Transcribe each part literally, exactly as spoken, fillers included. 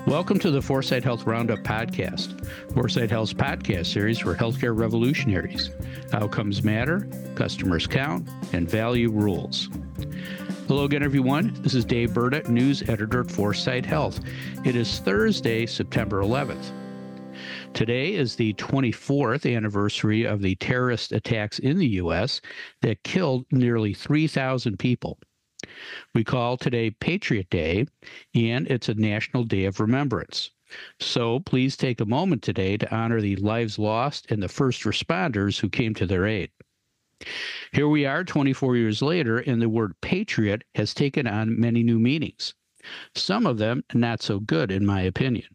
Welcome to the Foresight Health Roundup podcast, Foresight Health's podcast series for healthcare revolutionaries. Outcomes matter, customers count, and value rules. Hello again, everyone. This is Dave Burdett, news editor at Foresight Health. It is Thursday, September eleventh. Today is the twenty-fourth anniversary of the terrorist attacks in the U S that killed nearly three thousand people. We call today Patriot Day, and it's a National Day of Remembrance. So please take a moment today to honor the lives lost and the first responders who came to their aid. Here we are twenty-four years later, and the word patriot has taken on many new meanings. Some of them not so good, in my opinion.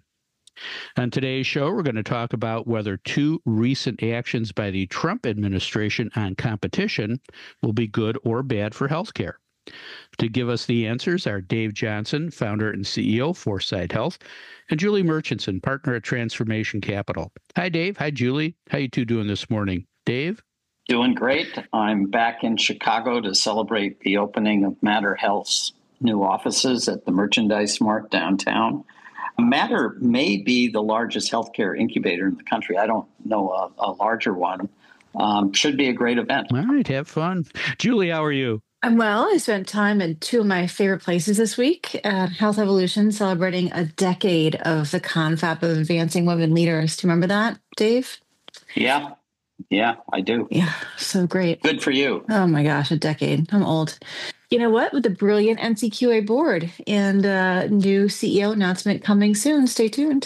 On today's show, we're going to talk about whether two recent actions by the Trump administration on competition will be good or bad for healthcare. To give us the answers are Dave Johnson, founder and C E O of Foresight Health, and Julie Murchison, partner at Transformation Capital. Hi, Dave. Hi, Julie. How you two doing this morning? Dave? Doing great. I'm back in Chicago to celebrate the opening of Matter Health's new offices at the Merchandise Mart downtown. Matter may be the largest healthcare incubator in the country. I don't know a, a larger one. Um, should be a great event. All right. Have fun. Julie, how are you? I'm well. I spent time in two of my favorite places this week at Health Evolution, celebrating a decade of the confab of advancing women leaders. Do you remember that, Dave? Yeah. Yeah, I do. Yeah, so great. Good for you. Oh my gosh, a decade. I'm old. You know what? With the brilliant N C Q A board and uh, new C E O announcement coming soon. Stay tuned.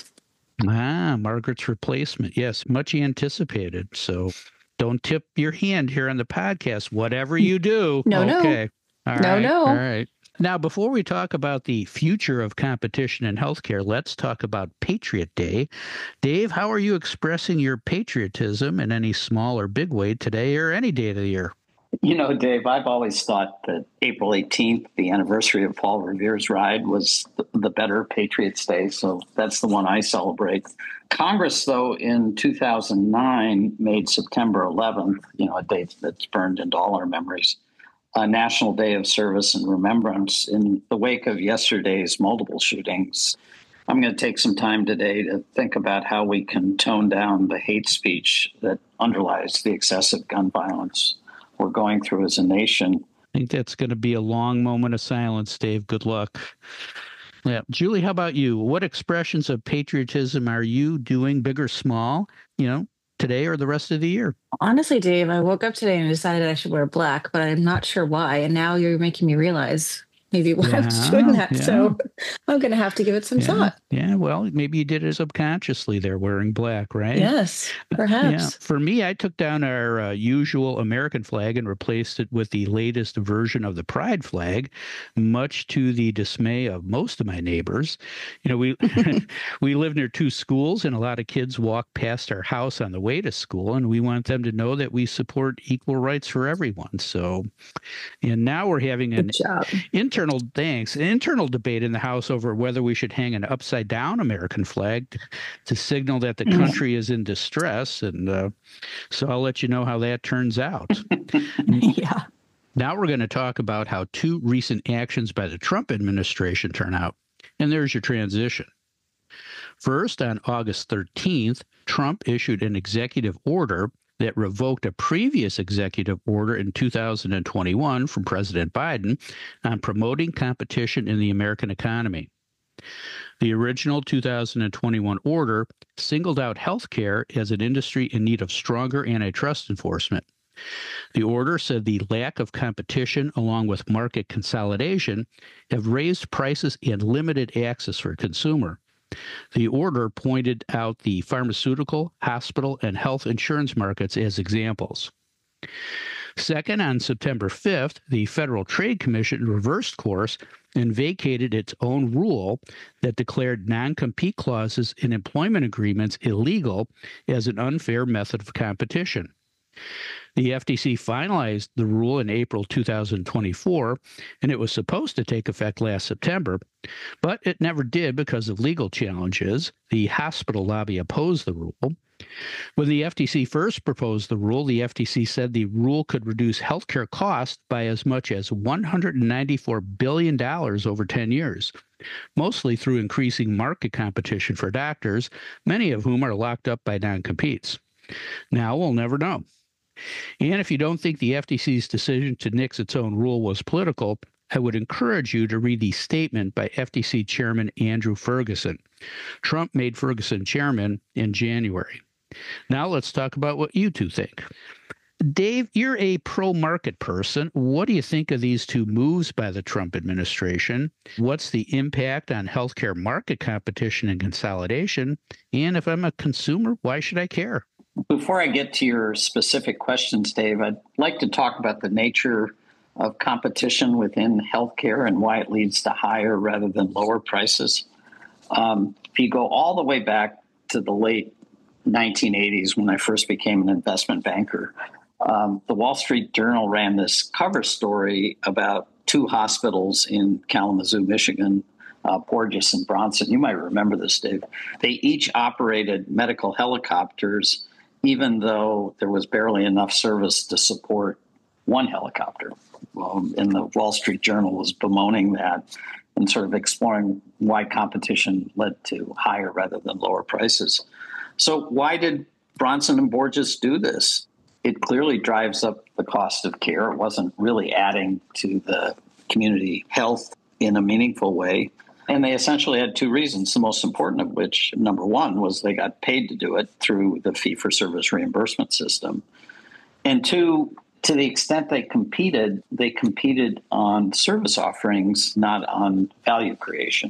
Ah, Margaret's replacement. Yes, much anticipated. So don't tip your hand here on the podcast. Whatever you do. No, okay. no. All no, right. no. All right. Now, before we talk about the future of competition in healthcare, let's talk about Patriot Day. Dave, how are you expressing your patriotism in any small or big way today or any day of the year? You know, Dave, I've always thought that April eighteenth, the anniversary of Paul Revere's ride, was the, the better Patriots Day. So that's the one I celebrate. Congress, though, in two thousand nine made September eleventh, you know, a date that's burned into all our memories, a National Day of Service and Remembrance in the wake of yesterday's multiple shootings. I'm going to take some time today to think about how we can tone down the hate speech that underlies the excessive gun violence we're going through as a nation. I think that's going to be a long moment of silence, Dave. Good luck. Yeah. Julie, how about you? What expressions of patriotism are you doing, big or small, you know, today or the rest of the year? Honestly, Dave, I woke up today and decided I should wear black, but I'm not sure why. And now you're making me realize maybe why Yeah, I was doing that. yeah. So I'm going to have to give it some Yeah, thought. yeah, well, maybe you did it subconsciously there, wearing black, right? Yes, perhaps. Yeah. For me, I took down our uh, usual American flag and replaced it with the latest version of the pride flag, much to the dismay of most of my neighbors. You know, we we live near two schools, and a lot of kids walk past our house on the way to school, and we want them to know that we support equal rights for everyone. So, and now we're having an Good job. internal thanks, an internal debate in the House over whether we should hang an upside down American flag to, to signal that the country is in distress. And uh, so I'll let you know how that turns out. Yeah. Now we're going to talk about how two recent actions by the Trump administration turn out. And there's your transition. First, on August thirteenth, Trump issued an executive order that revoked a previous executive order in two thousand twenty-one from President Biden on promoting competition in the American economy. The original two thousand twenty-one order singled out healthcare as an industry in need of stronger antitrust enforcement. The order said the lack of competition along with market consolidation have raised prices and limited access for consumer. The order pointed out the pharmaceutical, hospital, and health insurance markets as examples. Second, on September fifth, the Federal Trade Commission reversed course and vacated its own rule that declared non-compete clauses in employment agreements illegal as an unfair method of competition. The F T C finalized the rule in April two thousand twenty-four, and it was supposed to take effect last September, but it never did because of legal challenges. The hospital lobby opposed the rule. When the F T C first proposed the rule, the F T C said the rule could reduce healthcare costs by as much as one hundred ninety-four billion dollars over ten years, mostly through increasing market competition for doctors, many of whom are locked up by non-competes. Now we'll never know. And if you don't think the F T C's decision to nix its own rule was political, I would encourage you to read the statement by F T C Chairman Andrew Ferguson. Trump made Ferguson chairman in January. Now let's talk about what you two think. Dave, you're a pro-market person. What do you think of these two moves by the Trump administration? What's the impact on healthcare market competition and consolidation? And if I'm a consumer, why should I care? Before I get to your specific questions, Dave, I'd like to talk about the nature of competition within healthcare and why it leads to higher rather than lower prices. Um, if you go all the way back to the late nineteen eighties, when I first became an investment banker, um, the Wall Street Journal ran this cover story about two hospitals in Kalamazoo, Michigan, uh, Porteous and Bronson. You might remember this, Dave. They each operated medical helicopters, even though there was barely enough service to support one helicopter. Well, and the Wall Street Journal was bemoaning that and sort of exploring why competition led to higher rather than lower prices. So why did Bronson and Porteous do this? It clearly drives up the cost of care. It wasn't really adding to the community health in a meaningful way. And they essentially had two reasons, the most important of which, number one, was they got paid to do it through the fee-for-service reimbursement system. And two, to the extent they competed, they competed on service offerings, not on value creation.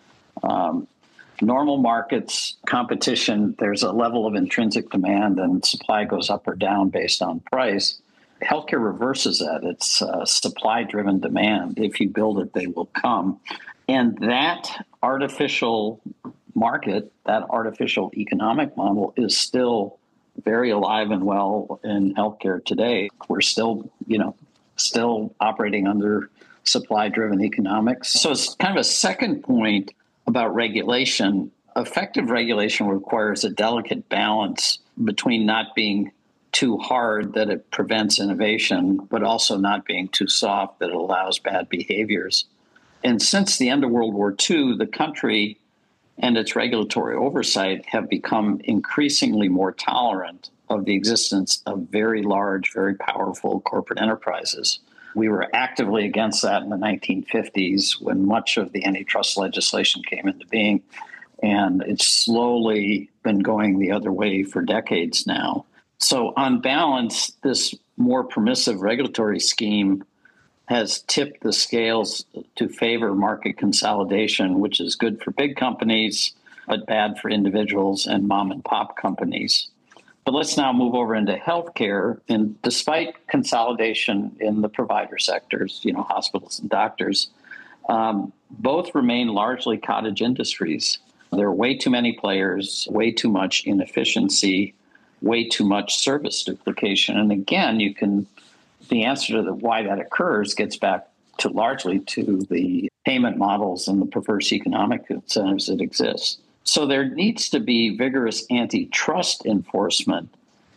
Um, normal markets, competition, there's a level of intrinsic demand and supply goes up or down based on price. Healthcare reverses that. It's uh, supply-driven demand. If you build it, they will come. And that artificial market, that artificial economic model is still very alive and well in healthcare today. We're still, you know, still operating under supply-driven economics. So it's kind of a second point about regulation. Effective regulation requires a delicate balance between not being too hard that it prevents innovation, but also not being too soft that it allows bad behaviors. And since the end of World War Two, the country and its regulatory oversight have become increasingly more tolerant of the existence of very large, very powerful corporate enterprises. We were actively against that in the nineteen fifties when much of the antitrust legislation came into being, and it's slowly been going the other way for decades now. So on balance, this more permissive regulatory scheme has tipped the scales to favor market consolidation, which is good for big companies, but bad for individuals and mom and pop companies. But let's now move over into healthcare. And despite consolidation in the provider sectors, you know, hospitals and doctors, um, both remain largely cottage industries. There are way too many players, way too much inefficiency, way too much service duplication. And again, you can the answer to the, why that occurs gets back to largely to the payment models and the perverse economic incentives that exist. So there needs to be vigorous antitrust enforcement.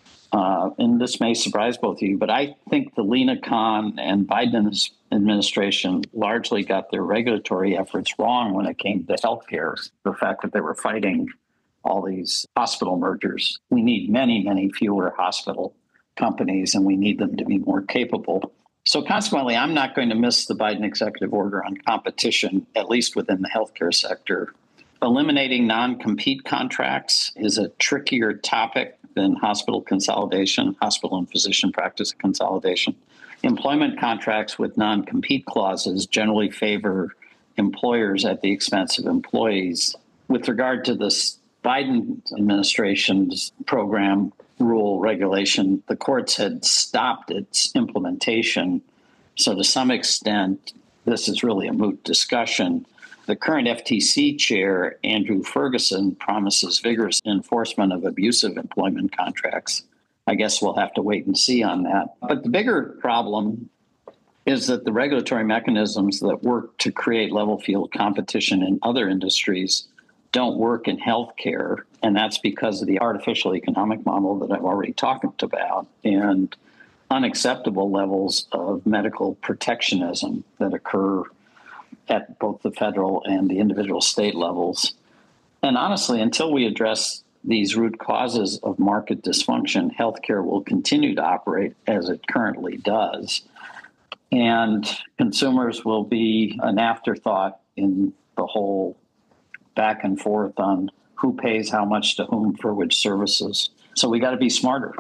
Uh, and this may surprise both of you, but I think the Lina Khan and Biden administration largely got their regulatory efforts wrong when it came to healthcare. The fact that they were fighting all these hospital mergers. We need many, many fewer hospital companies, and we need them to be more capable. So consequently, I'm not going to miss the Biden executive order on competition, at least within the healthcare sector. Eliminating non-compete contracts is a trickier topic than hospital consolidation, hospital and physician practice consolidation. Employment contracts with non-compete clauses generally favor employers at the expense of employees. With regard to this Biden administration's program, rule, regulation, the courts had stopped its implementation. So to some extent, this is really a moot discussion. The current F T C chair, Andrew Ferguson, promises vigorous enforcement of abusive employment contracts. I guess we'll have to wait and see on that. But the bigger problem is that the regulatory mechanisms that work to create level field competition in other industries don't work in healthcare. And that's because of the artificial economic model that I've already talked about and unacceptable levels of medical protectionism that occur at both the federal and the individual state levels. And honestly, until we address these root causes of market dysfunction, healthcare will continue to operate as it currently does. And consumers will be an afterthought in the whole back and forth on who pays how much to whom for which services. So we got to be smarter.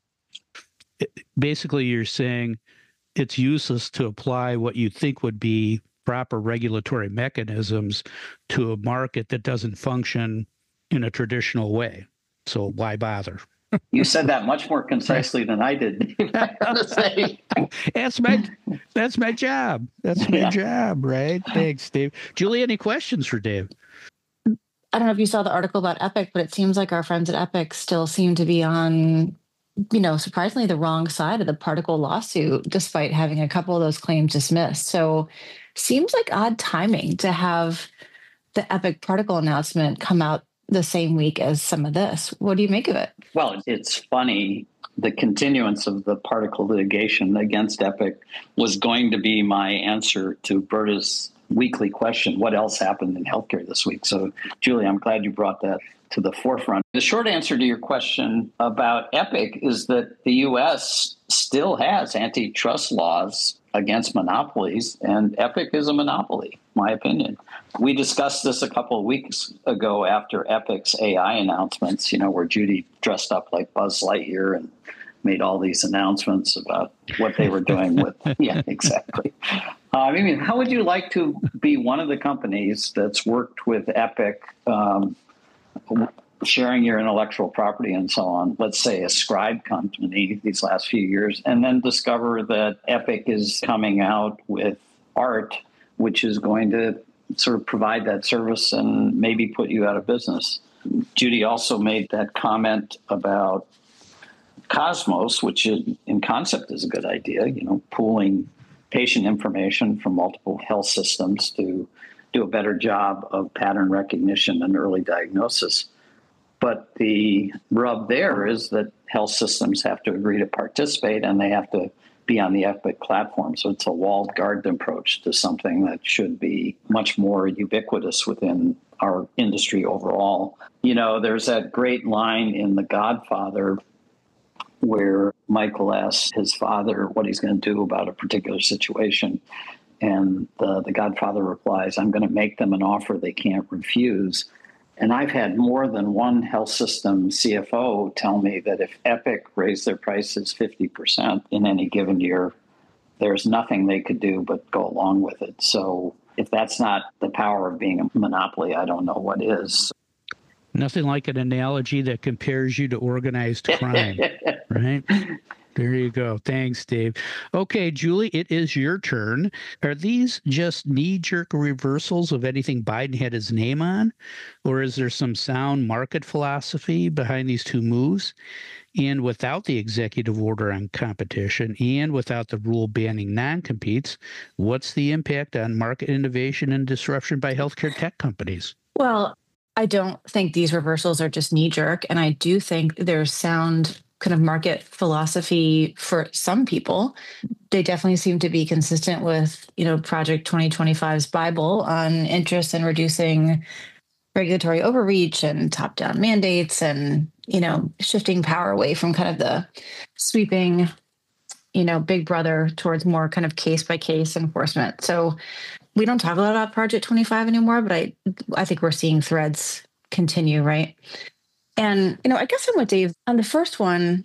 Basically, you're saying it's useless to apply what you think would be proper regulatory mechanisms to a market that doesn't function in a traditional way. So why bother? You said that much more concisely than I did. I gotta say. That's my that's my job. That's my yeah. job, right? Thanks, Dave. Julie, any questions for Dave? I don't know if you saw the article about Epic, but it seems like our friends at Epic still seem to be on, you know, surprisingly the wrong side of the particle lawsuit, despite having a couple of those claims dismissed. So seems like odd timing to have the Epic particle announcement come out the same week as some of this. What do you make of it? Well, it's funny. The continuance of the particle litigation against Epic was going to be my answer to Berta's weekly question, what else happened in healthcare this week? So, Julie, I'm glad you brought that to the forefront. The short answer to your question about Epic is that the U S still has antitrust laws against monopolies, and Epic is a monopoly, my opinion. We discussed this a couple of weeks ago after Epic's A I announcements, you know, where Judy dressed up like Buzz Lightyear and made all these announcements about what they were doing with, yeah, exactly. Uh, I mean, how would you like to be one of the companies that's worked with Epic, um, sharing your intellectual property and so on, let's say a Scribe company these last few years, and then discover that Epic is coming out with art, which is going to sort of provide that service and maybe put you out of business? Judy also made that comment about Cosmos, which in, in concept is a good idea, you know, pooling patient information from multiple health systems to do a better job of pattern recognition and early diagnosis. But the rub there is that health systems have to agree to participate and they have to be on the Epic platform. So it's a walled garden approach to something that should be much more ubiquitous within our industry overall. You know, there's that great line in The Godfather where Michael asks his father what he's going to do about a particular situation. And the, the Godfather replies, I'm going to make them an offer they can't refuse. And I've had more than one health system C F O tell me that if Epic raised their prices fifty percent in any given year, there's nothing they could do but go along with it. So if that's not the power of being a monopoly, I don't know what is. Nothing like an analogy that compares you to organized crime, right? There you go. Thanks, Dave. Okay, Julie, it is your turn. Are these just knee-jerk reversals of anything Biden had his name on? Or is there some sound market philosophy behind these two moves? And without the executive order on competition and without the rule banning non-competes, what's the impact on market innovation and disruption by healthcare tech companies? Well, I don't think these reversals are just knee-jerk, and I do think there's sound kind of market philosophy for some people. They definitely seem to be consistent with, you know, Project twenty twenty-five's Bible on interest in reducing regulatory overreach and top-down mandates and, you know, shifting power away from kind of the sweeping, you know, big brother towards more kind of case-by-case enforcement. So we don't talk a lot about Project twenty-five anymore, but I I think we're seeing threads continue, right? And, you know, I guess I'm with Dave on the first one.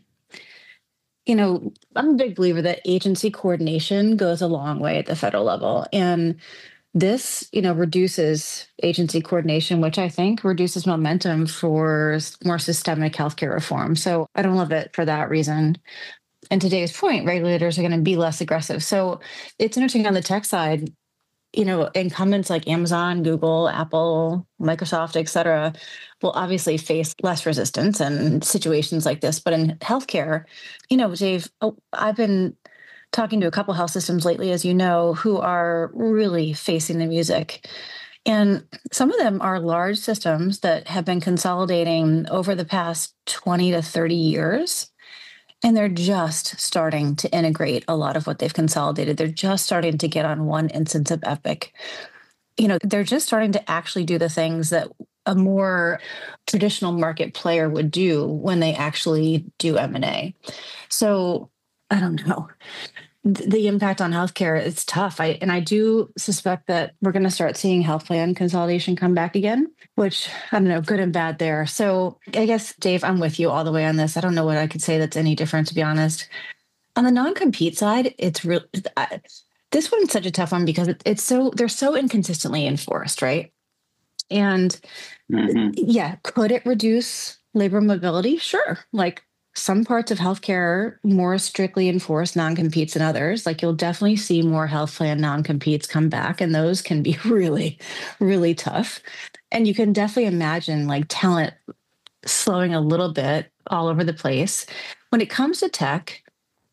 You know, I'm a big believer that agency coordination goes a long way at the federal level. And this, you know, reduces agency coordination, which I think reduces momentum for more systemic healthcare reform. So I don't love it for that reason. And to Dave's point, regulators are going to be less aggressive. So it's interesting on the tech side. you know, incumbents like Amazon, Google, Apple, Microsoft, et cetera, will obviously face less resistance in situations like this. But in healthcare, you know, Dave, oh, I've been talking to a couple health systems lately, as you know, who are really facing the music. And some of them are large systems that have been consolidating over the past twenty to thirty years. And they're just starting to integrate a lot of what they've consolidated. They're just starting to get on one instance of Epic. You know, they're just starting to actually do the things that a more traditional market player would do when they actually do M and A. So I don't know. The impact on healthcare is tough. I and I do suspect that we're going to start seeing health plan consolidation come back again, which I don't know, good and bad there. So I guess, Dave, I'm with you all the way on this. I don't know what I could say that's any different, to be honest. On the non-compete side, it's real. This one's such a tough one because it, it's so they're so inconsistently enforced, right? And mm-hmm. yeah, could it reduce labor mobility? Sure. Like, some parts of healthcare more strictly enforce non-competes than others. Like, you'll definitely see more health plan non-competes come back, and those can be really, really tough. And you can definitely imagine like talent slowing a little bit all over the place. When it comes to tech,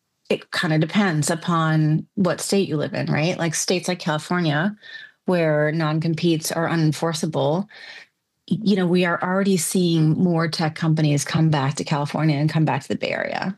it kind of depends upon what state you live in, right? Like states like California, where non-competes are unenforceable, you know, we are already seeing more tech companies come back to California and come back to the Bay Area.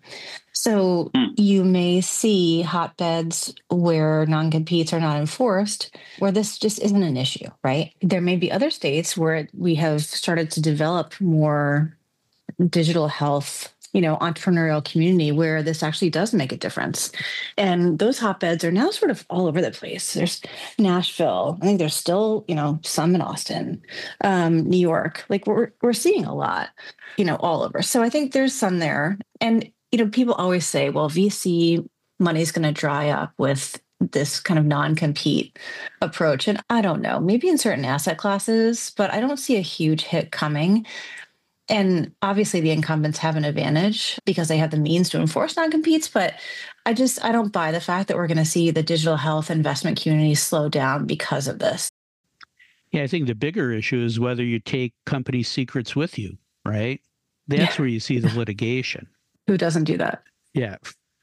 So mm. you may see hotbeds where non-competes are not enforced, where this just isn't an issue, right? There may be other states where we have started to develop more digital health, you know, entrepreneurial community where this actually does make a difference. And those hotbeds are now sort of all over the place. There's Nashville. I think there's still, you know, some in Austin, um, New York. Like we're we're seeing a lot, you know, all over. So I think there's some there. And, you know, people always say, well, V C money is going to dry up with this kind of non-compete approach. And I don't know, maybe in certain asset classes, but I don't see a huge hit coming. And obviously the incumbents have an advantage because they have the means to enforce non-competes, but I just, I don't buy the fact that we're going to see the digital health investment community slow down because of this. Yeah, I think the bigger issue is whether you take company secrets with you, right? That's yeah. where you see the litigation. Who doesn't do that? Yeah.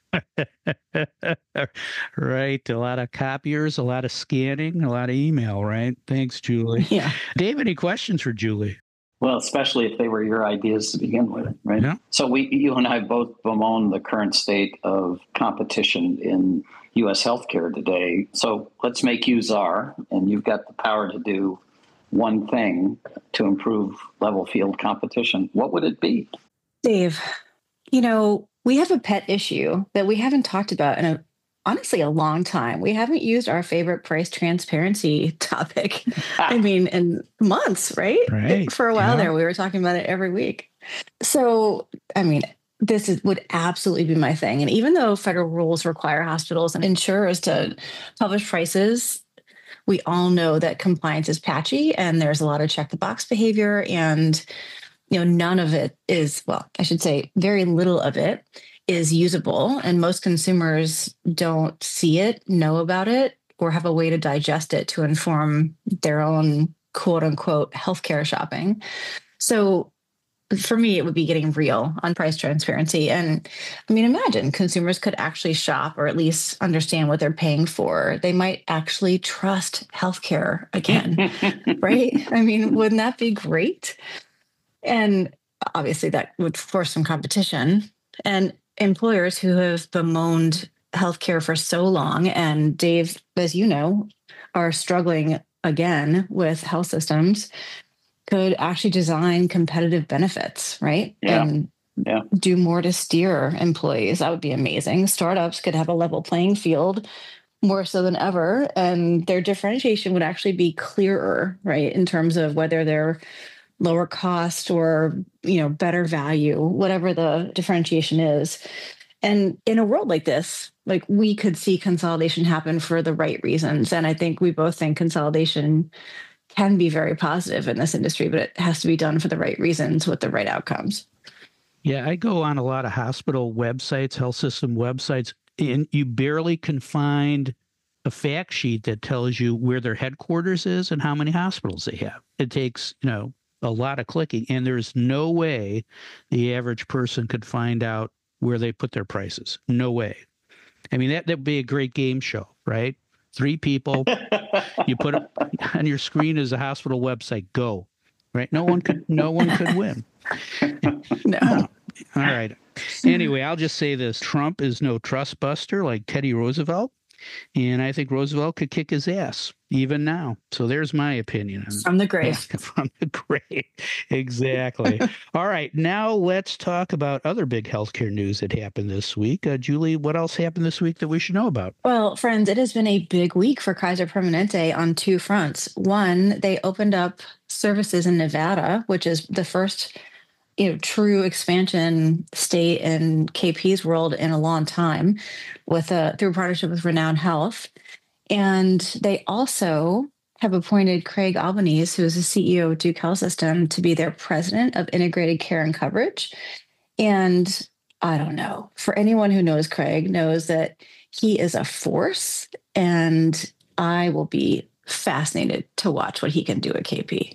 Right. A lot of copiers, a lot of scanning, a lot of email, right? Thanks, Julie. Yeah. Dave, any questions for Julie? Well, especially if they were your ideas to begin with, right? Yeah. So we, you and I both bemoan the current state of competition in U S healthcare today. So let's make you czar, and you've got the power to do one thing to improve level field competition. What would it be? Dave, you know, we have a pet issue that we haven't talked about in a honestly a long time. We haven't used our favorite price transparency topic. I mean, in months, right? Right. For a while yeah. there, we were talking about it every week. So, I mean, this is, would absolutely be my thing. And even though federal rules require hospitals and insurers to publish prices, we all know that compliance is patchy and there's a lot of check the box behavior. And, you know, none of it is, well, I should say very little of it is usable, and most consumers don't see it, know about it, or have a way to digest it to inform their own quote unquote healthcare shopping. So for me, it would be getting real on price transparency. And I mean, imagine consumers could actually shop or at least understand what they're paying for. They might actually trust healthcare again, right? I mean, wouldn't that be great? And obviously that would force some competition. And employers who have bemoaned healthcare for so long, and Dave, as you know, are struggling again with health systems, could actually design competitive benefits, right? Yeah. And yeah. do more to steer employees. That would be amazing. Startups could have a level playing field more so than ever, and their differentiation would actually be clearer, right? In terms of whether they're lower cost or, you know, better value, whatever the differentiation is. And in a world like this, like we could see consolidation happen for the right reasons. And I think we both think consolidation can be very positive in this industry, but it has to be done for the right reasons with the right outcomes. Yeah, I go on a lot of hospital websites, health system websites, and you barely can find a fact sheet that tells you where their headquarters is and how many hospitals they have. It takes, you know, a lot of clicking, and there's no way the average person could find out where they put their prices. No way. I mean, that would be a great game show, right? Three people, you put it on your screen as a hospital website, go, right? No one could, no one could win. No. Oh, all right. Anyway, I'll just say this. Trump is no trust buster like Teddy Roosevelt. And I think Roosevelt could kick his ass even now. So there's my opinion. From the grave. From the grave. Exactly. All right. Now let's talk about other big healthcare news that happened this week. Uh, Julie, what else happened this week that we should know about? Well, friends, it has been a big week for Kaiser Permanente on two fronts. One, they opened up services in Nevada, which is the first you know, true expansion state in K P's world in a long time, with a through a partnership with Renown Health. And they also have appointed Craig Albanese, who is the C E O of Duke Health System, to be their president of integrated care and coverage. And I don't know, for anyone who knows Craig knows that he is a force, and I will be fascinated to watch what he can do at K P.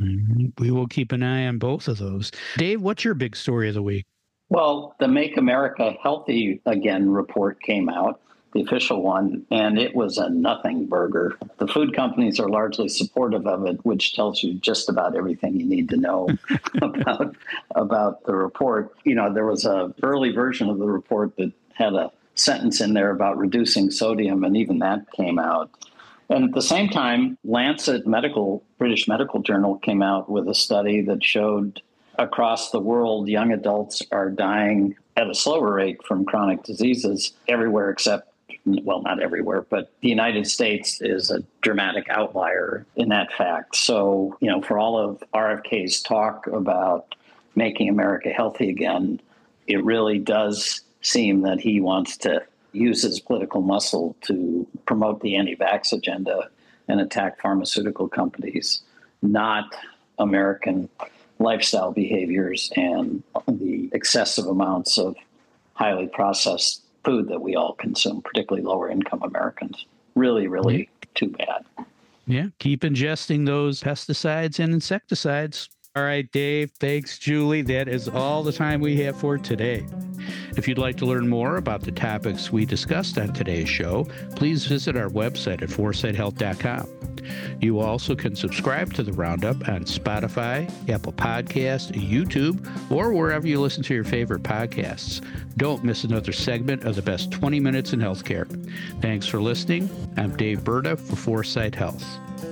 We will keep an eye on both of those. Dave, what's your big story of the week? Well, the Make America Healthy Again report came out, the official one, and it was a nothing burger. The food companies are largely supportive of it, which tells you just about everything you need to know about, about the report. You know, there was an early version of the report that had a sentence in there about reducing sodium, and even that came out. And at the same time, Lancet Medical, British Medical Journal, came out with a study that showed across the world, young adults are dying at a slower rate from chronic diseases everywhere except, well, not everywhere, but the United States is a dramatic outlier in that fact. So, you know, for all of R F K's talk about making America healthy again, it really does seem that he wants to use his political muscle to promote the anti-vax agenda and attack pharmaceutical companies, not American lifestyle behaviors and the excessive amounts of highly processed food that we all consume, particularly lower income Americans. Really, really too bad. Yeah, keep ingesting those pesticides and insecticides. All right, Dave. Thanks, Julie. That is all the time we have for today. If you'd like to learn more about the topics we discussed on today's show, please visit our website at foresight health dot com. You also can subscribe to the Roundup on Spotify, Apple Podcasts, YouTube, or wherever you listen to your favorite podcasts. Don't miss another segment of the best twenty minutes in healthcare. Thanks for listening. I'm Dave Burda for Foresight Health.